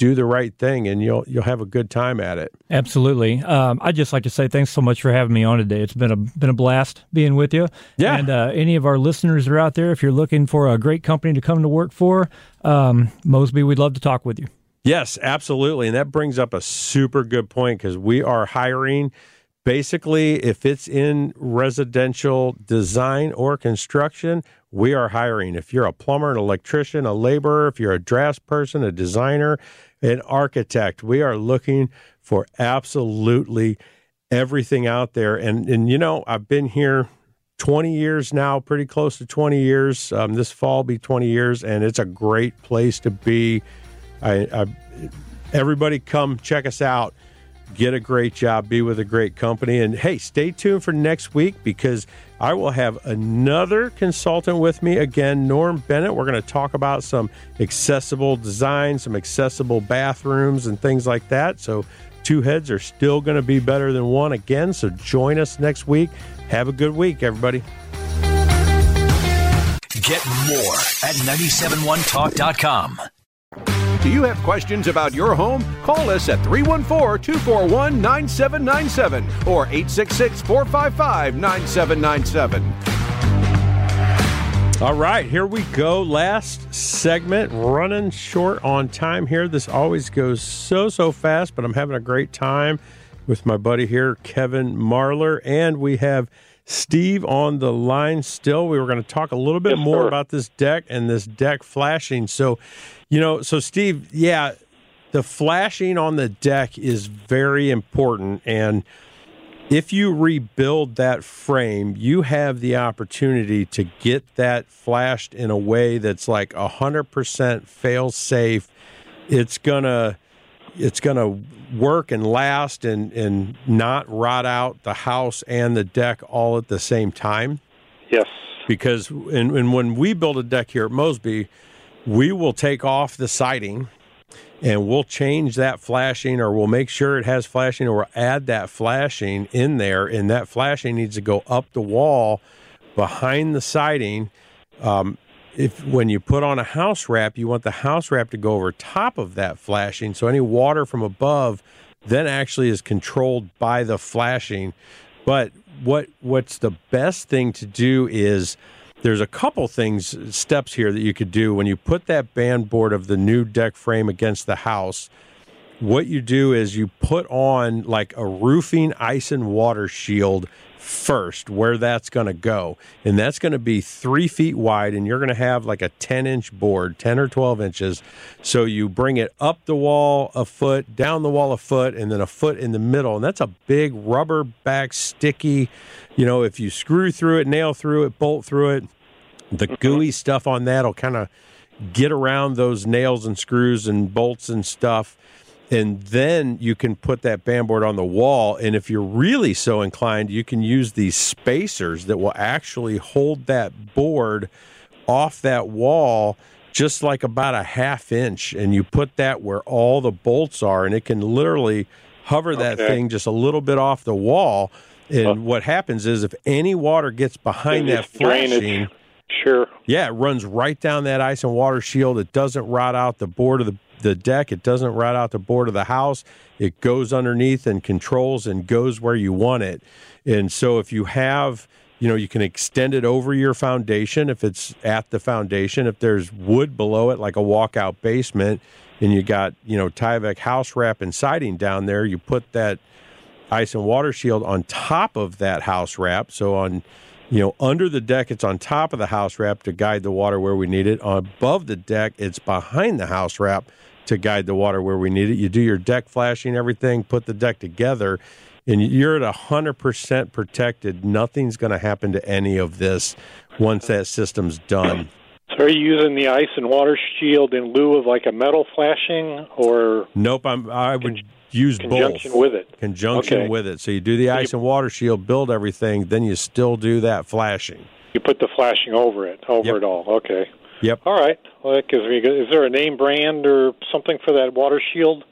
do the right thing, and you'll you'll have a good time at it. Absolutely. Um, I'd just like to say thanks so much for having me on today. It's been a been a blast being with you. Yeah. And uh, any of our listeners that are out there, if you're looking for a great company to come to work for, um, Mosby, we'd love to talk with you. Yes, absolutely. And that brings up a super good point, because we are hiring. Basically, if it's in residential design or construction, we are hiring. If you're a plumber, an electrician, a laborer, if you're a draftsperson, a designer, an architect, we are looking for absolutely everything out there. And, and you know, I've been here twenty years now, pretty close to twenty years. Um, this fall will be twenty years, and it's a great place to be. I, I, everybody come check us out. Get a great job, be with a great company. And hey, stay tuned for next week, because I will have another consultant with me again, Norm Bennett. We're going to talk about some accessible design, some accessible bathrooms and things like that. So two heads are still going to be better than one again. So join us next week. Have a good week, everybody. Get more at nine seven one talk dot com. Do you have questions about your home? Call us at three one four, two four one, nine seven nine seven or eight six six, four five five, nine seven nine seven. All right, here we go. Last segment, running short on time here. This always goes so, so fast, but I'm having a great time with my buddy here, Kevin Marlar, and we have Steve on the line still. We were going to talk a little bit yes, more sir. about this deck and this deck flashing. So, you know, so Steve, yeah, the flashing on the deck is very important. And if you rebuild that frame, you have the opportunity to get that flashed in a way that's like one hundred percent fail safe. It's going to it's going to work and last and, and not rot out the house and the deck all at the same time. Yes. Because and, and when we build a deck here at Mosby, we will take off the siding and we'll change that flashing, or we'll make sure it has flashing, or we'll add that flashing in there. And that flashing needs to go up the wall behind the siding. Um, if when you put on a house wrap, you want the house wrap to go over top of that flashing. So any water from above then actually is controlled by the flashing. But what what's the best thing to do is, there's a couple things, steps here that you could do when you put that band board of the new deck frame against the house. What you do is you put on like a roofing ice and water shield first, where that's going to go. And that's going to be three feet wide, and you're going to have like a ten-inch board, ten or twelve inches. So you bring it up the wall a foot, down the wall a foot, and then a foot in the middle. And that's a big rubber back sticky, you know, if you screw through it, nail through it, bolt through it, the gooey stuff on that will kind of get around those nails and screws and bolts and stuff. And then you can put that band board on the wall. And if you're really so inclined, you can use these spacers that will actually hold that board off that wall just like about a half inch. And you put that where all the bolts are, and it can literally hover that okay. thing just a little bit off the wall. And oh. what happens is, if any water gets behind that flashing, sure, yeah, it runs right down that ice and water shield. It doesn't rot out the board of the the deck. It doesn't rot out the board of the house. It goes underneath and controls and goes where you want it. And so if you have, you know, you can extend it over your foundation if it's at the foundation. If there's wood below it, like a walkout basement, and you got, you know, Tyvek house wrap and siding down there, you put that ice and water shield on top of that house wrap. So on, you know, under the deck, it's on top of the house wrap to guide the water where we need it. On above the deck, it's behind the house wrap to guide the water where we need it. You do your deck flashing, everything, put the deck together, and you're at one hundred percent protected. Nothing's going to happen to any of this once that system's done. So are you using the ice and water shield in lieu of like a metal flashing, or? Nope, I'm, I would con- use conjunction both. with it. Conjunction okay. with it. So you do the so ice you, and water shield, build everything, then you still do that flashing. You put the flashing over it, over yep. it all. Okay. Yep. All right. Well, that gives me. Is there a name brand or something for that water shield?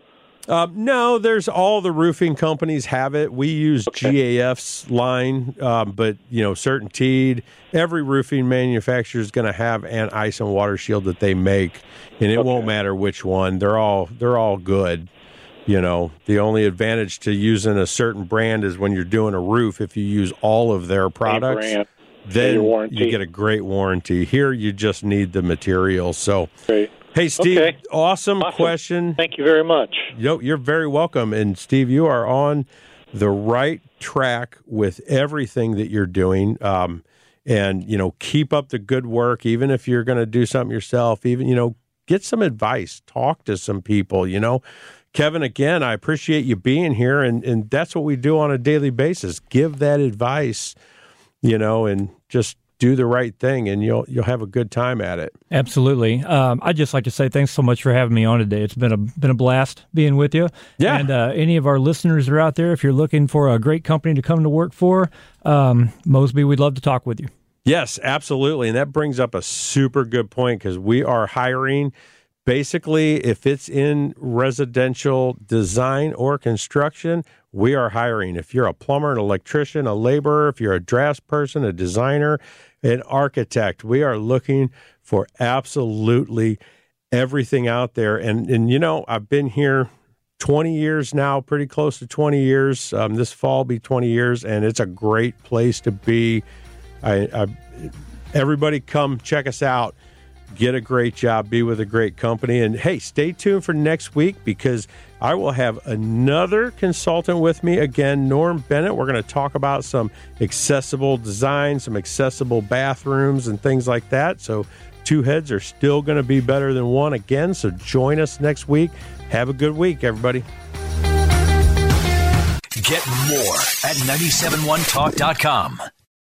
Um, no, there's all the roofing companies have it. We use okay. G A F's line, um, but, you know, CertainTeed, every roofing manufacturer is going to have an ice and water shield that they make, and it okay. won't matter which one. They're all they're all good. You know, the only advantage to using a certain brand is when you're doing a roof, if you use all of their products, then you get a great warranty. Here, you just need the material. So, great. Hey, Steve, okay. awesome, awesome question. Thank you very much. Yo, you're very welcome. And, Steve, you are on the right track with everything that you're doing. Um, and, you know, keep up the good work, even if you're going to do something yourself, even, you know, get some advice, talk to some people, you know. Kevin, again, I appreciate you being here, and, and that's what we do on a daily basis. Give that advice, you know, and just do the right thing, and you'll you'll have a good time at it. Absolutely. Um, I'd just like to say thanks so much for having me on today. It's been a been a blast being with you. Yeah. And uh, any of our listeners that are out there, if you're looking for a great company to come to work for, um, Mosby, we'd love to talk with you. Yes, absolutely. And that brings up a super good point, because we are hiring. Basically, if it's in residential design or construction, we are hiring. If you're a plumber, an electrician, a laborer, if you're a draftsperson, a designer, an architect, we are looking for absolutely everything out there. And, and you know, I've been here twenty years now, pretty close to twenty years. Um, this fall will be twenty years, and it's a great place to be. I, I, everybody come check us out. Get a great job, be with a great company. And, hey, stay tuned for next week, because I will have another consultant with me again, Norm Bennett. We're going to talk about some accessible design, some accessible bathrooms and things like that. So two heads are still going to be better than one again. So join us next week. Have a good week, everybody. Get more at nine seven one talk dot com.